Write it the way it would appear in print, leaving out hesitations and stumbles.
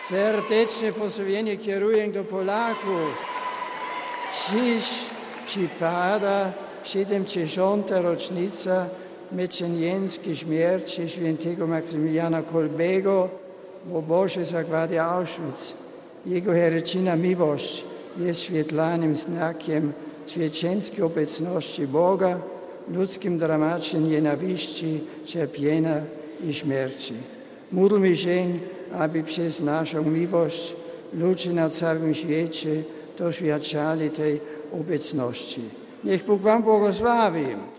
Serdeczne pozdrowienie kieruję do Polaków. Dziś przypada 70. rocznica męczennickiej śmierci świętego Maksymiliana Kolbego w obozie zagłady Auschwitz. Jego heroiczna miłość jest świetlanym znakiem zwycięskiej obecności Boga, ludzkim dramatem nienawiści, cierpienia i śmierci. Módlmy się, aby przez naszą miłość ludzie na całym świecie doświadczali tej obecności. Niech Bóg wam błogosławi.